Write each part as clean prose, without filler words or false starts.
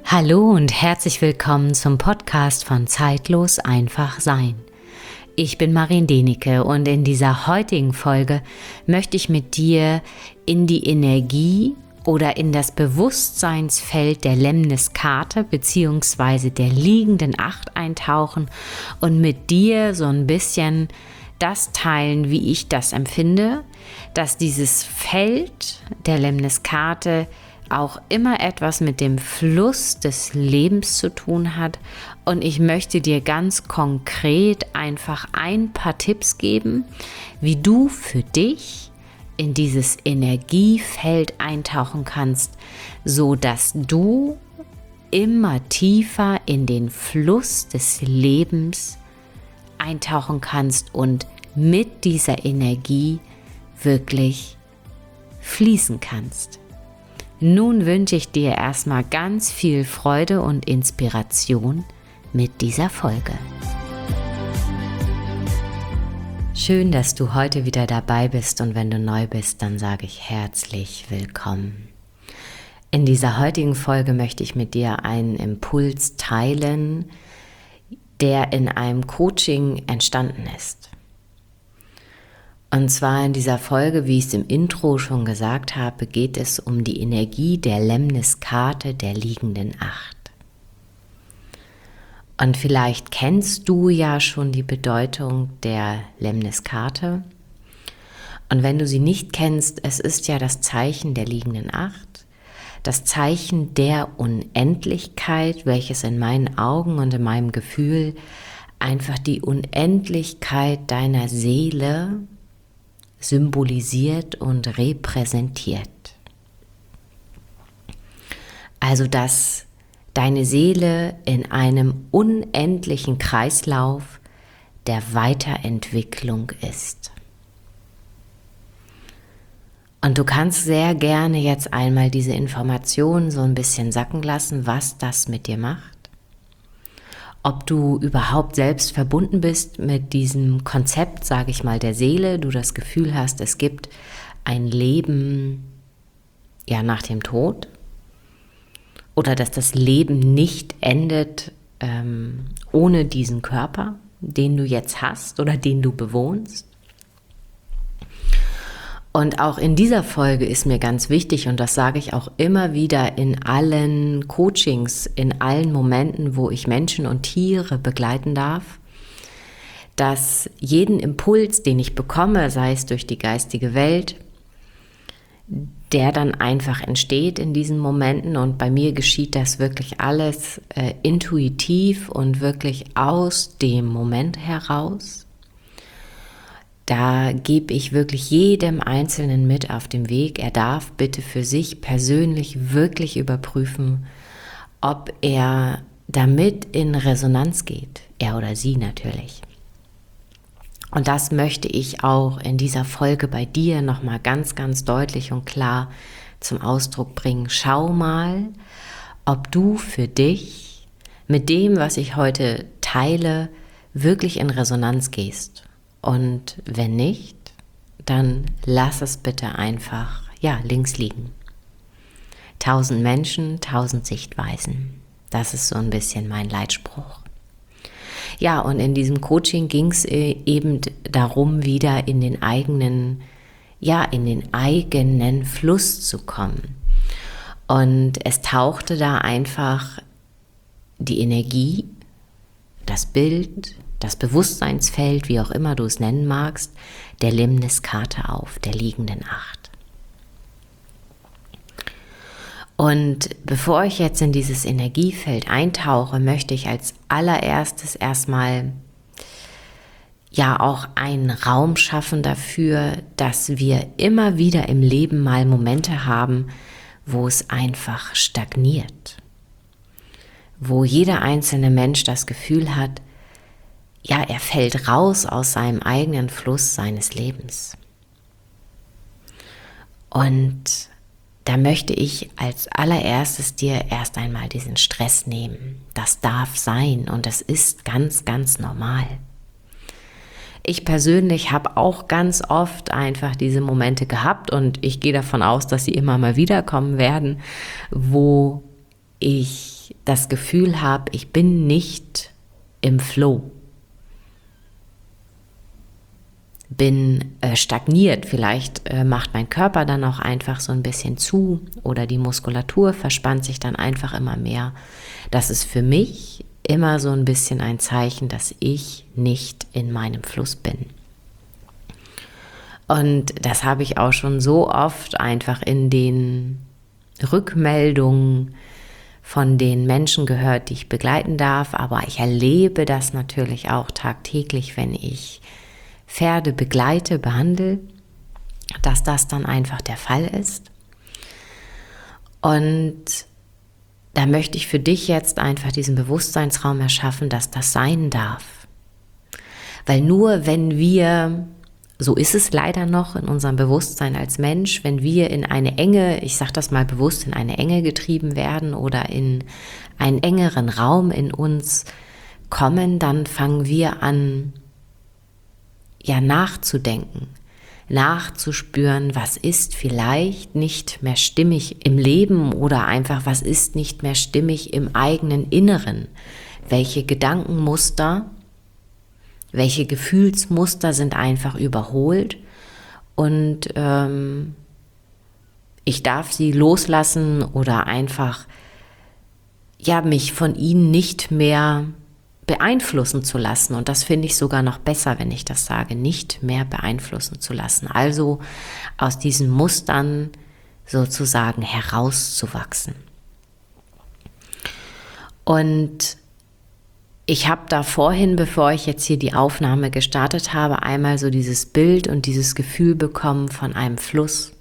Hallo und herzlich willkommen zum Podcast von Zeitlos einfach sein. Ich bin Marien Denike und in dieser heutigen Folge möchte ich mit dir in die Energie oder in das Bewusstseinsfeld der Lemniskate bzw. der liegenden Acht eintauchen und mit dir so ein bisschen das teilen, wie ich das empfinde, dass dieses Feld der Lemniskate auch immer etwas mit dem Fluss des Lebens zu tun hat. Und ich möchte dir ganz konkret einfach ein paar Tipps geben, wie du für dich in dieses Energiefeld eintauchen kannst, so dass du immer tiefer in den Fluss des Lebens eintauchen kannst und mit dieser Energie wirklich fließen kannst. Nun wünsche ich dir erstmal ganz viel Freude und Inspiration mit dieser Folge. Schön, dass du heute wieder dabei bist und wenn du neu bist, dann sage ich herzlich willkommen. In dieser heutigen Folge möchte ich mit dir einen Impuls teilen, der in einem Coaching entstanden ist. Und zwar in dieser Folge, wie ich es im Intro schon gesagt habe, geht es um die Energie der Lemniskate der liegenden Acht. Und vielleicht kennst du ja schon die Bedeutung der Lemniskate. Und wenn du sie nicht kennst, es ist ja das Zeichen der liegenden Acht, das Zeichen der Unendlichkeit, welches in meinen Augen und in meinem Gefühl einfach die Unendlichkeit deiner Seele symbolisiert und repräsentiert. Also, dass deine Seele in einem unendlichen Kreislauf der Weiterentwicklung ist. Und du kannst sehr gerne jetzt einmal diese Informationen so ein bisschen sacken lassen, was das mit dir macht. Ob du überhaupt selbst verbunden bist mit diesem Konzept, sage ich mal, der Seele, du das Gefühl hast, es gibt ein Leben nach dem Tod oder dass das Leben nicht endet ohne diesen Körper, den du jetzt hast oder den du bewohnst. Und auch in dieser Folge ist mir ganz wichtig, und das sage ich auch immer wieder in allen Coachings, in allen Momenten, wo ich Menschen und Tiere begleiten darf, dass jeden Impuls, den ich bekomme, sei es durch die geistige Welt, der dann einfach entsteht in diesen Momenten, und bei mir geschieht das wirklich alles intuitiv und wirklich aus dem Moment heraus. Da gebe ich wirklich jedem Einzelnen mit auf dem Weg. Er darf bitte für sich persönlich wirklich überprüfen, ob er damit in Resonanz geht. Er oder sie natürlich. Und das möchte ich auch in dieser Folge bei dir nochmal ganz, ganz deutlich und klar zum Ausdruck bringen. Schau mal, ob du für dich mit dem, was ich heute teile, wirklich in Resonanz gehst. Und wenn nicht, dann lass es bitte einfach, links liegen. 1000 Menschen, 1000 Sichtweisen. Das ist so ein bisschen mein Leitspruch. Ja, und in diesem Coaching ging es eben darum, wieder in den eigenen Fluss zu kommen. Und es tauchte da einfach die Energie, das Bild, das Bewusstseinsfeld, wie auch immer du es nennen magst, der Lemniskate auf, der liegenden Acht. Und bevor ich jetzt in dieses Energiefeld eintauche, möchte ich als allererstes erstmal auch einen Raum schaffen dafür, dass wir immer wieder im Leben mal Momente haben, wo es einfach stagniert. Wo jeder einzelne Mensch das Gefühl hat, er fällt raus aus seinem eigenen Fluss seines Lebens. Und da möchte ich als allererstes dir erst einmal diesen Stress nehmen. Das darf sein und das ist ganz, ganz normal. Ich persönlich habe auch ganz oft einfach diese Momente gehabt und ich gehe davon aus, dass sie immer mal wiederkommen werden, wo ich das Gefühl habe, ich bin nicht im Flow, bin stagniert, vielleicht macht mein Körper dann auch einfach so ein bisschen zu oder die Muskulatur verspannt sich dann einfach immer mehr. Das ist für mich immer so ein bisschen ein Zeichen, dass ich nicht in meinem Fluss bin. Und das habe ich auch schon so oft einfach in den Rückmeldungen von den Menschen gehört, die ich begleiten darf. Aber ich erlebe das natürlich auch tagtäglich, wenn ich Pferde begleite, behandle, dass das dann einfach der Fall ist. Und da möchte ich für dich jetzt einfach diesen Bewusstseinsraum erschaffen, dass das sein darf. Weil nur wenn wir, so ist es leider noch in unserem Bewusstsein als Mensch, wenn wir in eine Enge, ich sage das mal bewusst, in eine Enge getrieben werden oder in einen engeren Raum in uns kommen, dann fangen wir an, ja, nachzudenken, nachzuspüren, was ist vielleicht nicht mehr stimmig im Leben oder einfach, was ist nicht mehr stimmig im eigenen Inneren. Welche Gedankenmuster, welche Gefühlsmuster sind einfach überholt und ich darf sie loslassen oder einfach, ja, mich von ihnen nicht mehr beeinflussen zu lassen. Und das finde ich sogar noch besser, wenn ich das sage, nicht mehr beeinflussen zu lassen. Also aus diesen Mustern sozusagen herauszuwachsen. Und ich habe da vorhin, bevor ich jetzt hier die Aufnahme gestartet habe, einmal so dieses Bild und dieses Gefühl bekommen von einem Fluss.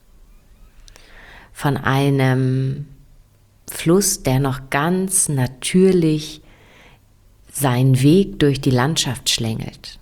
Von einem Fluss, der noch ganz natürlich seinen Weg durch die Landschaft schlängelt.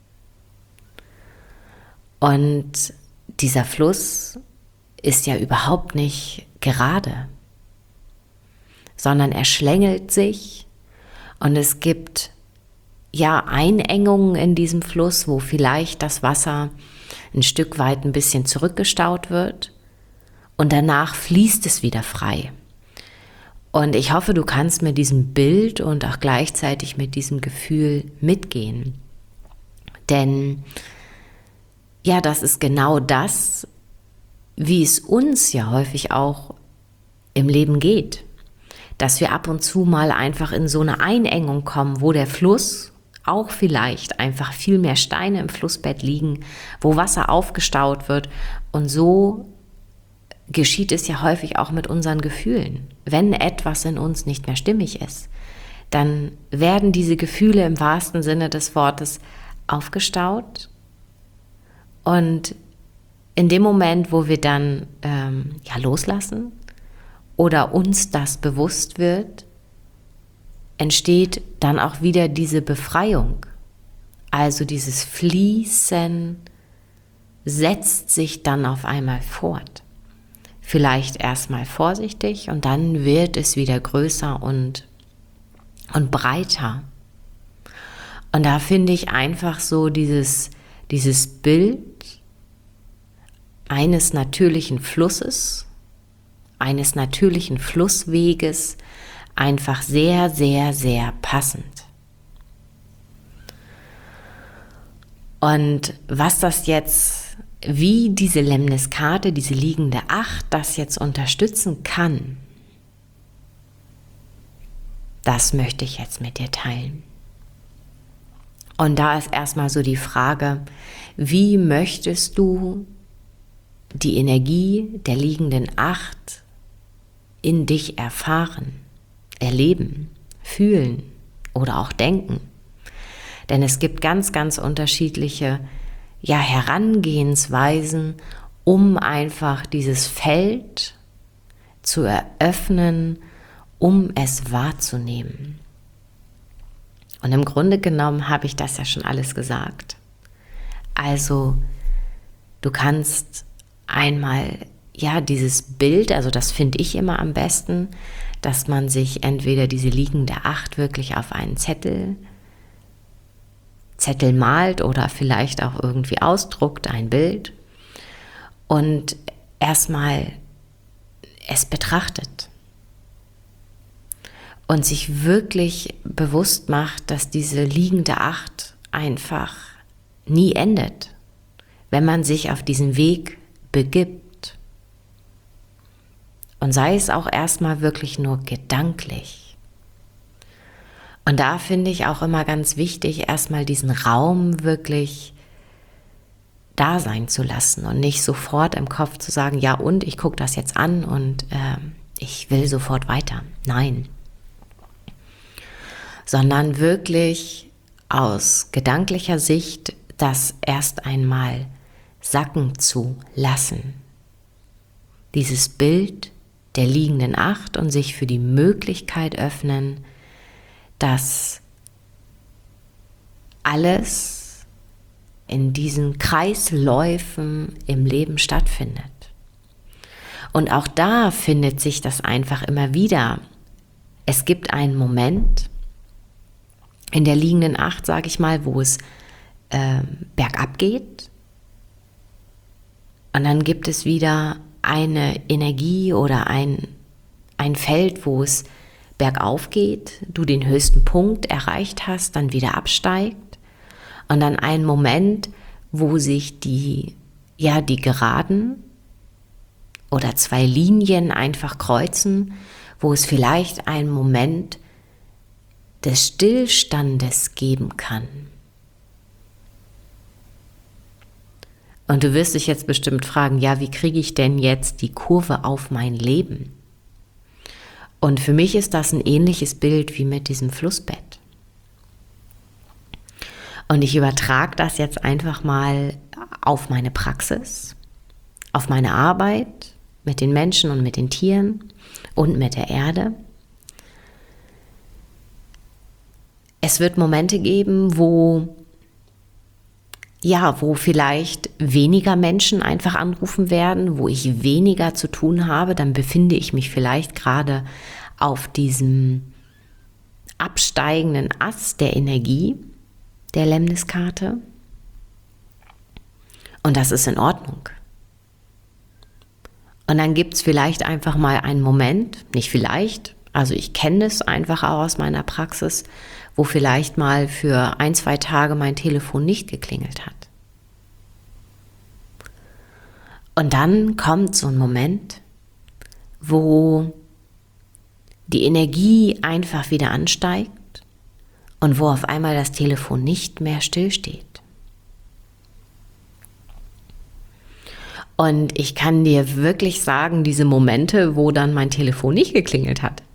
Und dieser Fluss ist ja überhaupt nicht gerade, sondern er schlängelt sich und es gibt ja Einengungen in diesem Fluss, wo vielleicht das Wasser ein Stück weit ein bisschen zurückgestaut wird und danach fließt es wieder frei. Und ich hoffe, du kannst mit diesem Bild und auch gleichzeitig mit diesem Gefühl mitgehen. Denn ja, das ist genau das, wie es uns ja häufig auch im Leben geht. Dass wir ab und zu mal einfach in so eine Einengung kommen, wo der Fluss auch vielleicht einfach viel mehr Steine im Flussbett liegen, wo Wasser aufgestaut wird und so geschieht es ja häufig auch mit unseren Gefühlen. Wenn etwas in uns nicht mehr stimmig ist, dann werden diese Gefühle im wahrsten Sinne des Wortes aufgestaut. Und in dem Moment, wo wir dann loslassen oder uns das bewusst wird, entsteht dann auch wieder diese Befreiung. Also dieses Fließen setzt sich dann auf einmal fort. Vielleicht erstmal vorsichtig und dann wird es wieder größer und breiter. Und da finde ich einfach so dieses Bild eines natürlichen Flusses, eines natürlichen Flussweges einfach sehr, sehr, sehr passend. Und was das jetzt, wie diese Lemniskate, diese liegende Acht, das jetzt unterstützen kann, das möchte ich jetzt mit dir teilen. Und da ist erstmal so die Frage, wie möchtest du die Energie der liegenden Acht in dich erfahren, erleben, fühlen oder auch denken? Denn es gibt ganz, ganz unterschiedliche Herangehensweisen, um einfach dieses Feld zu eröffnen, um es wahrzunehmen. Und im Grunde genommen habe ich das ja schon alles gesagt. Also du kannst einmal dieses Bild, also das finde ich immer am besten, dass man sich entweder diese liegende Acht wirklich auf einen Zettel malt oder vielleicht auch irgendwie ausdruckt, ein Bild und erstmal es betrachtet. und sich wirklich bewusst macht, dass diese liegende Acht einfach nie endet, wenn man sich auf diesen Weg begibt. Und sei es auch erstmal wirklich nur gedanklich. Und da finde ich auch immer ganz wichtig, erstmal diesen Raum wirklich da sein zu lassen und nicht sofort im Kopf zu sagen, ja und, ich gucke das jetzt an und ich will sofort weiter. Nein. Sondern wirklich aus gedanklicher Sicht das erst einmal sacken zu lassen. Dieses Bild der liegenden Acht und sich für die Möglichkeit öffnen, dass alles in diesen Kreisläufen im Leben stattfindet. Und auch da findet sich das einfach immer wieder. Es gibt einen Moment in der liegenden Acht, sage ich mal, wo es bergab geht. Und dann gibt es wieder eine Energie oder ein Feld, wo es bergauf geht, du den höchsten Punkt erreicht hast, dann wieder absteigt. Und dann einen Moment, wo sich die Geraden oder zwei Linien einfach kreuzen, wo es vielleicht einen Moment des Stillstandes geben kann. Und du wirst dich jetzt bestimmt fragen, ja, wie kriege ich denn jetzt die Kurve auf mein Leben? Und für mich ist das ein ähnliches Bild wie mit diesem Flussbett. Und ich übertrage das jetzt einfach mal auf meine Praxis, auf meine Arbeit mit den Menschen und mit den Tieren und mit der Erde. Es wird Momente geben, wo vielleicht weniger Menschen einfach anrufen werden, wo ich weniger zu tun habe, dann befinde ich mich vielleicht gerade auf diesem absteigenden Ast der Energie, der Lemniskarte. Und das ist in Ordnung. Und dann gibt es vielleicht einfach mal einen Moment, nicht vielleicht, also ich kenne es einfach auch aus meiner Praxis, wo vielleicht mal für 1-2 Tage mein Telefon nicht geklingelt hat. Und dann kommt so ein Moment, wo die Energie einfach wieder ansteigt und wo auf einmal das Telefon nicht mehr stillsteht. Und ich kann dir wirklich sagen, diese Momente, wo dann mein Telefon nicht geklingelt hat,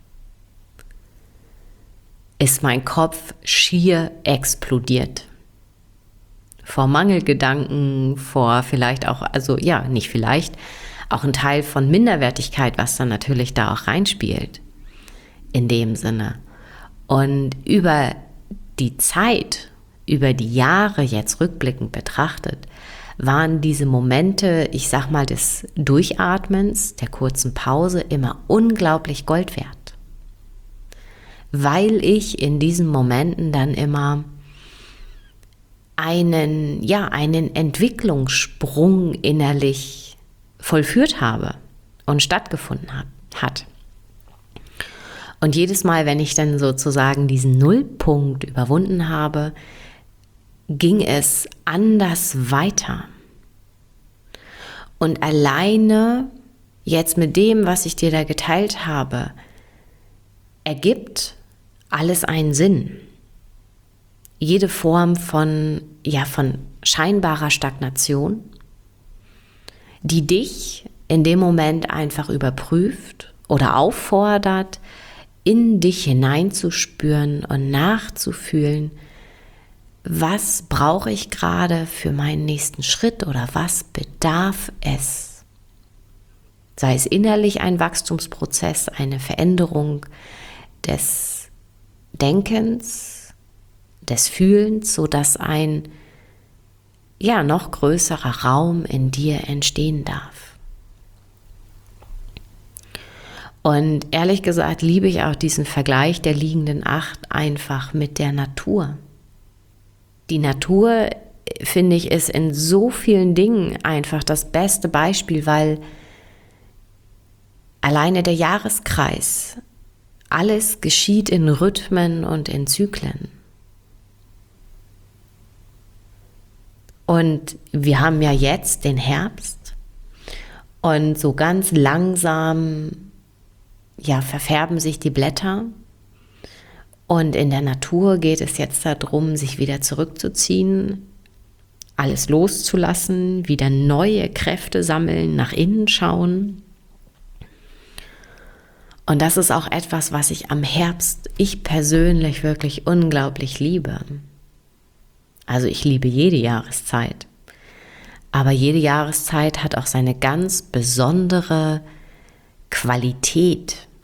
ist mein Kopf schier explodiert. Vor Mangelgedanken, vor vielleicht auch, nicht vielleicht, auch ein Teil von Minderwertigkeit, was dann natürlich da auch reinspielt, in dem Sinne. Und über die Zeit, über die Jahre jetzt rückblickend betrachtet, waren diese Momente, ich sag mal, des Durchatmens, der kurzen Pause immer unglaublich Gold wert. Weil ich in diesen Momenten dann immer einen Entwicklungssprung innerlich vollführt habe und stattgefunden hat. Und jedes Mal, wenn ich dann sozusagen diesen Nullpunkt überwunden habe, ging es anders weiter. Und alleine jetzt mit dem, was ich dir da geteilt habe, ergibt alles einen Sinn. Jede Form von scheinbarer Stagnation, die dich in dem Moment einfach überprüft oder auffordert, in dich hineinzuspüren und nachzufühlen, was brauche ich gerade für meinen nächsten Schritt oder was bedarf es? Sei es innerlich ein Wachstumsprozess, eine Veränderung des Denkens, des Fühlens, sodass ein noch größerer Raum in dir entstehen darf. Und ehrlich gesagt liebe ich auch diesen Vergleich der liegenden Acht einfach mit der Natur. Die Natur, finde ich, ist in so vielen Dingen einfach das beste Beispiel, weil alleine der Jahreskreis Alles geschieht in Rhythmen und in Zyklen. Und wir haben ja jetzt den Herbst und so ganz langsam verfärben sich die Blätter. Und in der Natur geht es jetzt darum, sich wieder zurückzuziehen, alles loszulassen, wieder neue Kräfte sammeln, nach innen schauen. Und das ist auch etwas, was ich persönlich wirklich unglaublich liebe. Also ich liebe jede Jahreszeit. Aber jede Jahreszeit hat auch seine ganz besondere Qualität.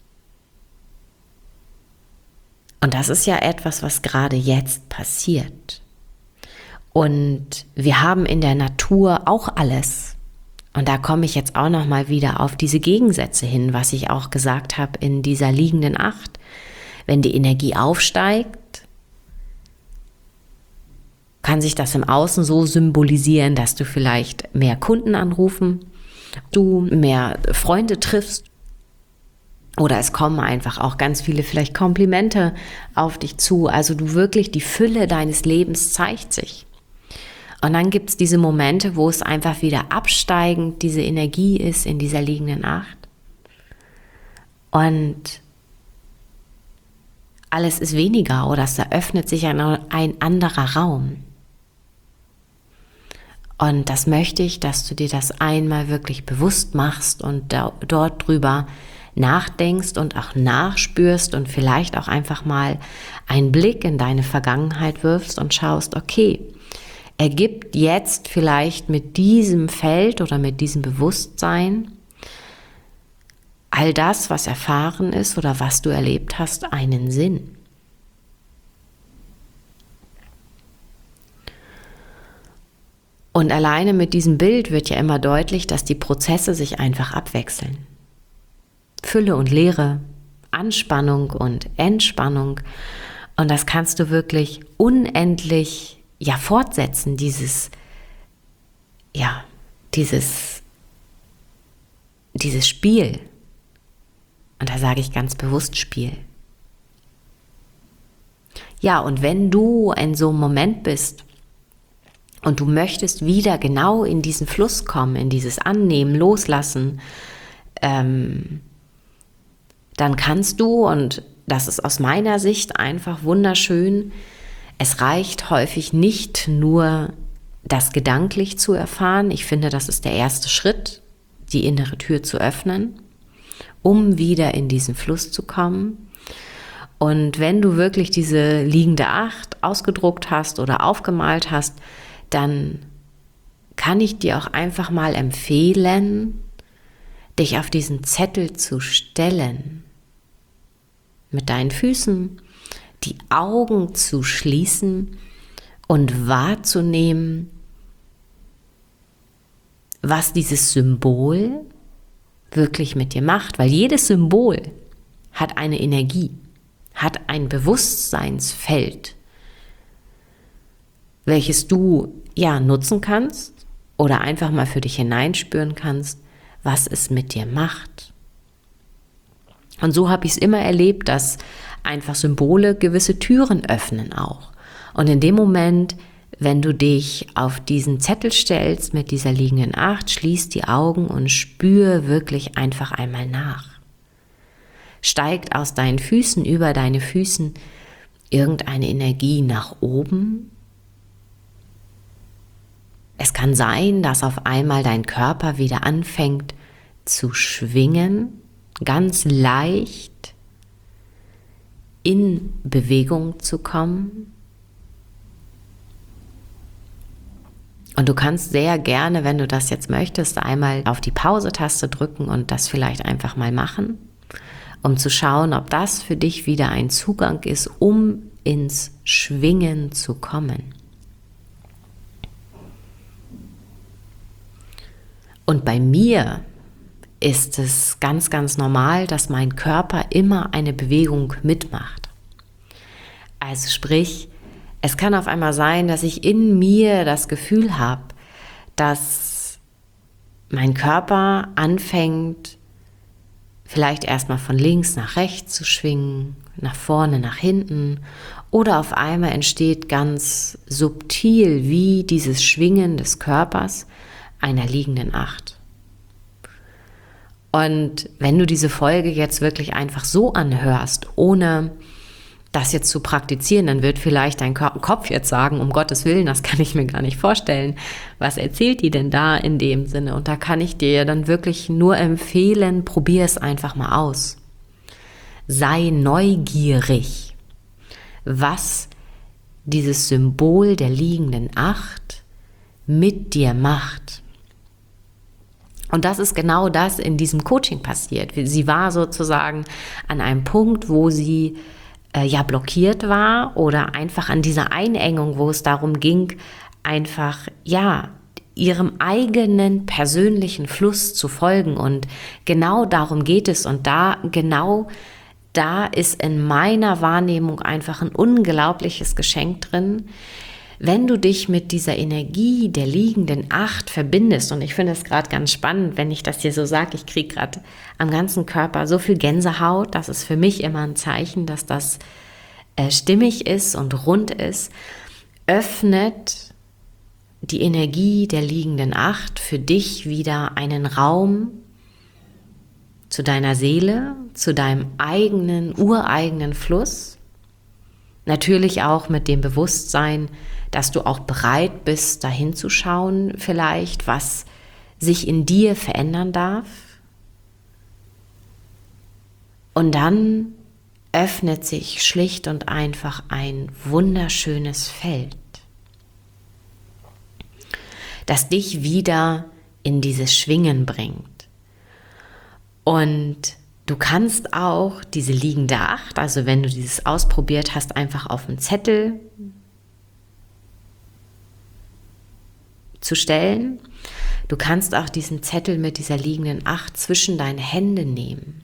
Und das ist ja etwas, was gerade jetzt passiert. Und wir haben in der Natur auch alles. Und da komme ich jetzt auch nochmal wieder auf diese Gegensätze hin, was ich auch gesagt habe in dieser liegenden Acht. Wenn die Energie aufsteigt, kann sich das im Außen so symbolisieren, dass du vielleicht mehr Kunden anrufen, du mehr Freunde triffst oder es kommen einfach auch ganz viele vielleicht Komplimente auf dich zu. Also du wirklich, die Fülle deines Lebens zeigt sich. Und dann gibt es diese Momente, wo es einfach wieder absteigend diese Energie ist in dieser liegenden Acht. Und alles ist weniger oder es eröffnet sich ein anderer Raum. Und das möchte ich, dass du dir das einmal wirklich bewusst machst und dort drüber nachdenkst und auch nachspürst und vielleicht auch einfach mal einen Blick in deine Vergangenheit wirfst und schaust, okay, ergibt jetzt vielleicht mit diesem Feld oder mit diesem Bewusstsein all das, was erfahren ist oder was du erlebt hast, einen Sinn? Und alleine mit diesem Bild wird ja immer deutlich, dass die Prozesse sich einfach abwechseln. Fülle und Leere, Anspannung und Entspannung. Und das kannst du wirklich unendlich fortsetzen, dieses Spiel. Und da sage ich ganz bewusst Spiel. Ja, und wenn du in so einem Moment bist und du möchtest wieder genau in diesen Fluss kommen, in dieses Annehmen, Loslassen, dann kannst du, und das ist aus meiner Sicht einfach wunderschön, es reicht häufig nicht nur, das gedanklich zu erfahren. Ich finde, das ist der erste Schritt, die innere Tür zu öffnen, um wieder in diesen Fluss zu kommen. Und wenn du wirklich diese liegende Acht ausgedruckt hast oder aufgemalt hast, dann kann ich dir auch einfach mal empfehlen, dich auf diesen Zettel zu stellen, mit deinen Füßen, die Augen zu schließen und wahrzunehmen, was dieses Symbol wirklich mit dir macht, weil jedes Symbol hat eine Energie, hat ein Bewusstseinsfeld, welches du nutzen kannst oder einfach mal für dich hineinspüren kannst, was es mit dir macht. Und so habe ich es immer erlebt, dass einfach Symbole gewisse Türen öffnen auch. Und in dem Moment, wenn du dich auf diesen Zettel stellst mit dieser liegenden Acht, schließ die Augen und spür wirklich einfach einmal nach. Steigt aus deinen Füßen, über deine Füßen irgendeine Energie nach oben? Es kann sein, dass auf einmal dein Körper wieder anfängt zu schwingen, ganz leicht in Bewegung zu kommen. Und du kannst sehr gerne, wenn du das jetzt möchtest, einmal auf die Pause-Taste drücken und das vielleicht einfach mal machen, um zu schauen, ob das für dich wieder ein Zugang ist, um ins Schwingen zu kommen. Und bei mir ist es ganz, ganz normal, dass mein Körper immer eine Bewegung mitmacht. Also sprich, es kann auf einmal sein, dass ich in mir das Gefühl habe, dass mein Körper anfängt, vielleicht erstmal von links nach rechts zu schwingen, nach vorne, nach hinten, oder auf einmal entsteht ganz subtil wie dieses Schwingen des Körpers einer liegenden Acht. Und wenn du diese Folge jetzt wirklich einfach so anhörst, ohne das jetzt zu praktizieren, dann wird vielleicht dein Kopf jetzt sagen, um Gottes Willen, das kann ich mir gar nicht vorstellen. Was erzählt die denn da in dem Sinne? Und da kann ich dir dann wirklich nur empfehlen, probier es einfach mal aus. Sei neugierig, was dieses Symbol der liegenden Acht mit dir macht. Und das ist genau das in diesem Coaching passiert. Sie war sozusagen an einem Punkt, wo sie blockiert war oder einfach an dieser Einengung, wo es darum ging, einfach, ihrem eigenen persönlichen Fluss zu folgen. Und genau darum geht es. Und da ist in meiner Wahrnehmung einfach ein unglaubliches Geschenk drin, wenn du dich mit dieser Energie der liegenden Acht verbindest. Und ich finde es gerade ganz spannend, wenn ich das hier so sage, ich kriege gerade am ganzen Körper so viel Gänsehaut. Das ist für mich immer ein Zeichen, dass das stimmig ist und rund ist. Öffnet die Energie der liegenden Acht für dich wieder einen Raum zu deiner Seele, zu deinem ureigenen Fluss. Natürlich auch mit dem Bewusstsein, dass du auch bereit bist, dahin zu schauen, vielleicht, was sich in dir verändern darf. Und dann öffnet sich schlicht und einfach ein wunderschönes Feld, das dich wieder in dieses Schwingen bringt. Und du kannst auch diese liegende Acht, also wenn du dieses ausprobiert hast, einfach auf einen Zettel zu stellen. Du kannst auch diesen Zettel mit dieser liegenden Acht zwischen deine Hände nehmen.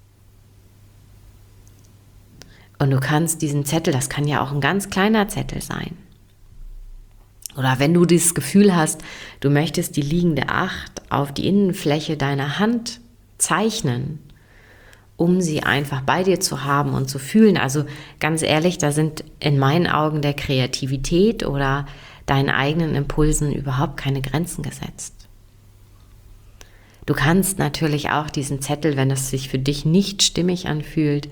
Und du kannst diesen Zettel, das kann ja auch ein ganz kleiner Zettel sein. Oder wenn du dieses Gefühl hast, du möchtest die liegende Acht auf die Innenfläche deiner Hand zeichnen, um sie einfach bei dir zu haben und zu fühlen. Also ganz ehrlich, da sind in meinen Augen der Kreativität oder deinen eigenen Impulsen überhaupt keine Grenzen gesetzt. Du kannst natürlich auch diesen Zettel, wenn es sich für dich nicht stimmig anfühlt,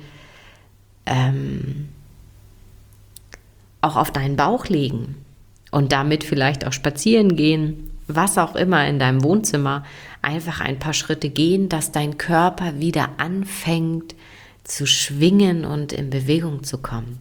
auch auf deinen Bauch legen und damit vielleicht auch spazieren gehen, was auch immer in deinem Wohnzimmer, einfach ein paar Schritte gehen, dass dein Körper wieder anfängt zu schwingen und in Bewegung zu kommen.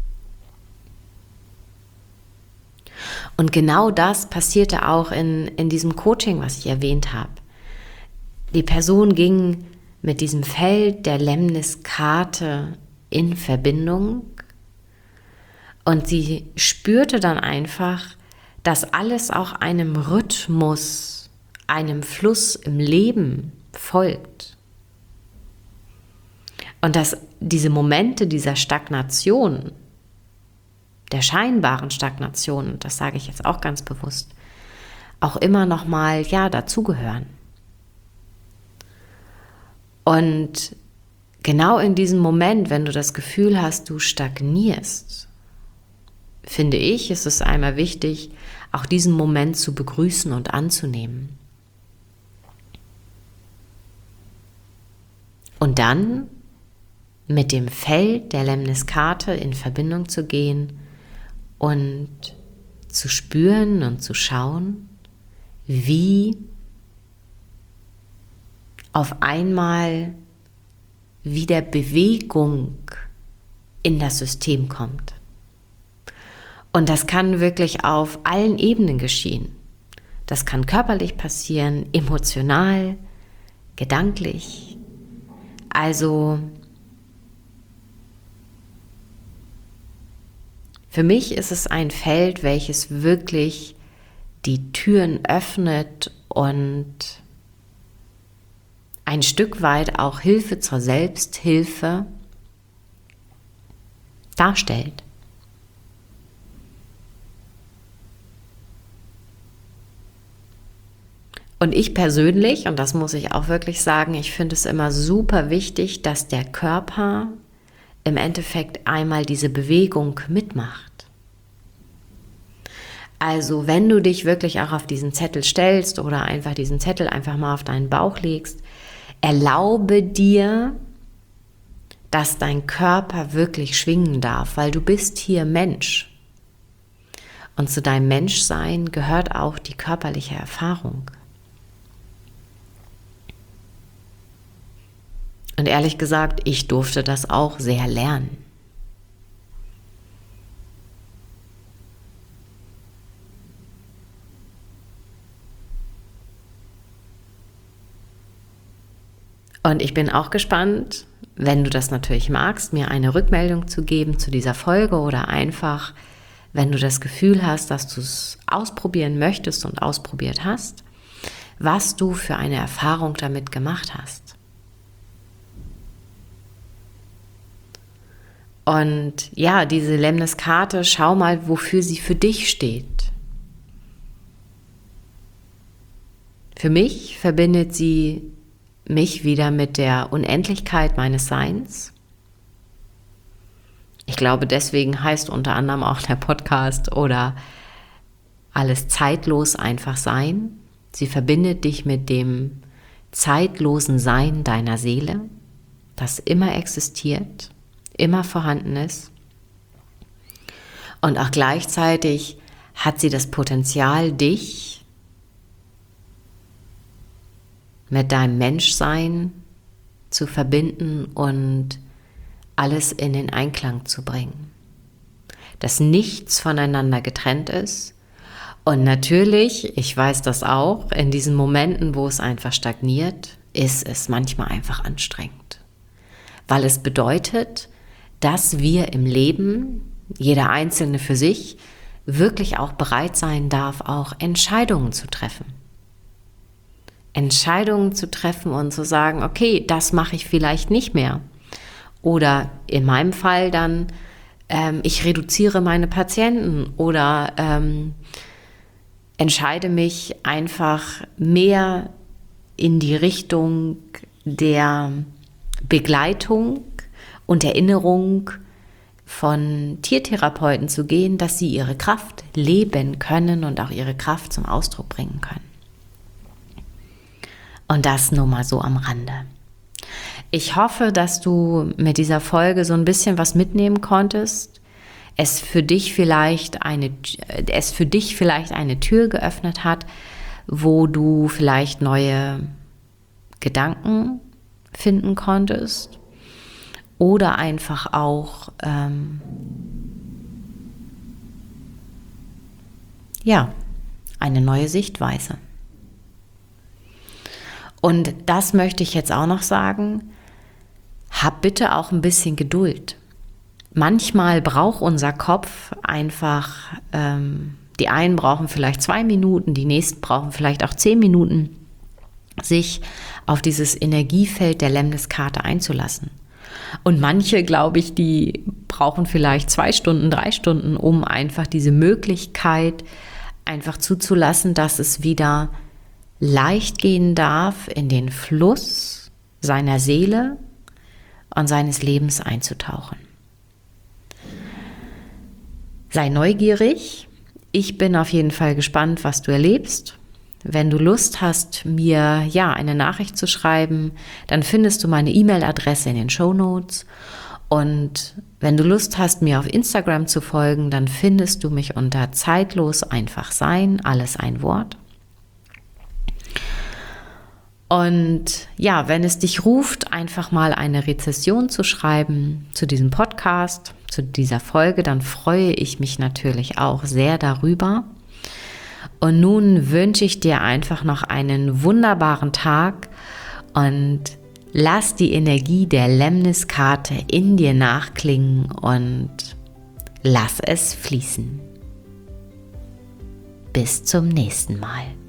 Und genau das passierte auch in diesem Coaching, was ich erwähnt habe. Die Person ging mit diesem Feld der Lemniskate in Verbindung und sie spürte dann einfach, dass alles auch einem Rhythmus, einem Fluss im Leben folgt. Und dass diese Momente dieser Stagnation, der scheinbaren Stagnation, und das sage ich jetzt auch ganz bewusst, auch immer noch mal dazugehören. Und genau in diesem Moment, wenn du das Gefühl hast, du stagnierst, finde ich, ist es einmal wichtig, auch diesen Moment zu begrüßen und anzunehmen. Und dann mit dem Feld der Lemniskate in Verbindung zu gehen und zu spüren und zu schauen, wie auf einmal wieder Bewegung in das System kommt. Und das kann wirklich auf allen Ebenen geschehen. Das kann körperlich passieren, emotional, gedanklich. Also für mich ist es ein Feld, welches wirklich die Türen öffnet und ein Stück weit auch Hilfe zur Selbsthilfe darstellt. Und ich persönlich, und das muss ich auch wirklich sagen, ich finde es immer super wichtig, dass der Körper im Endeffekt einmal diese Bewegung mitmacht. Also wenn du dich wirklich auch auf diesen Zettel stellst oder einfach diesen Zettel einfach mal auf deinen Bauch legst, erlaube dir, dass dein Körper wirklich schwingen darf, weil du bist hier Mensch. Und zu deinem Menschsein gehört auch die körperliche Erfahrung. Und ehrlich gesagt, ich durfte das auch sehr lernen. Und ich bin auch gespannt, wenn du das natürlich magst, mir eine Rückmeldung zu geben zu dieser Folge oder einfach, wenn du das Gefühl hast, dass du es ausprobieren möchtest und ausprobiert hast, was du für eine Erfahrung damit gemacht hast. Und ja, diese Lemniskarte, schau mal, wofür sie für dich steht. Für mich verbindet sie mich wieder mit der Unendlichkeit meines Seins. Ich glaube, deswegen heißt unter anderem auch der Podcast oder alles zeitlos einfach sein. Sie verbindet dich mit dem zeitlosen Sein deiner Seele, das immer existiert, immer vorhanden ist. Und auch gleichzeitig hat sie das Potenzial, dich mit deinem Menschsein zu verbinden und alles in den Einklang zu bringen. Dass nichts voneinander getrennt ist. Und natürlich, ich weiß das auch, in diesen Momenten, wo es einfach stagniert, ist es manchmal einfach anstrengend. Weil es bedeutet, dass wir im Leben, jeder Einzelne für sich, wirklich auch bereit sein darf, auch Entscheidungen zu treffen. Entscheidungen zu treffen und zu sagen, okay, das mache ich vielleicht nicht mehr. Oder in meinem Fall dann, ich reduziere meine Patienten oder entscheide mich einfach mehr in die Richtung der Begleitung und Erinnerung von Tiertherapeuten zu gehen, dass sie ihre Kraft leben können und auch ihre Kraft zum Ausdruck bringen können. Und das nur mal so am Rande. Ich hoffe, dass du mit dieser Folge so ein bisschen was mitnehmen konntest, es für dich vielleicht eine Tür geöffnet hat, wo du vielleicht neue Gedanken finden konntest oder einfach auch eine neue Sichtweise. Und das möchte ich jetzt auch noch sagen, hab bitte auch ein bisschen Geduld. Manchmal braucht unser Kopf einfach, die einen brauchen vielleicht 2 Minuten, die nächsten brauchen vielleicht auch 10 Minuten, sich auf dieses Energiefeld der Lemniskarte einzulassen. Und manche, glaube ich, die brauchen vielleicht 2 Stunden, 3 Stunden, um einfach diese Möglichkeit einfach zuzulassen, dass es wieder leicht gehen darf, in den Fluss seiner Seele und seines Lebens einzutauchen. Sei neugierig. Ich bin auf jeden Fall gespannt, was du erlebst. Wenn du Lust hast, mir eine Nachricht zu schreiben, dann findest du meine E-Mail-Adresse in den Shownotes. Und wenn du Lust hast, mir auf Instagram zu folgen, dann findest du mich unter zeitlos einfach sein, alles ein Wort. Und wenn es dich ruft, einfach mal eine Rezension zu schreiben zu diesem Podcast, zu dieser Folge, dann freue ich mich natürlich auch sehr darüber. Und nun wünsche ich dir einfach noch einen wunderbaren Tag und lass die Energie der Lemniskarte in dir nachklingen und lass es fließen. Bis zum nächsten Mal.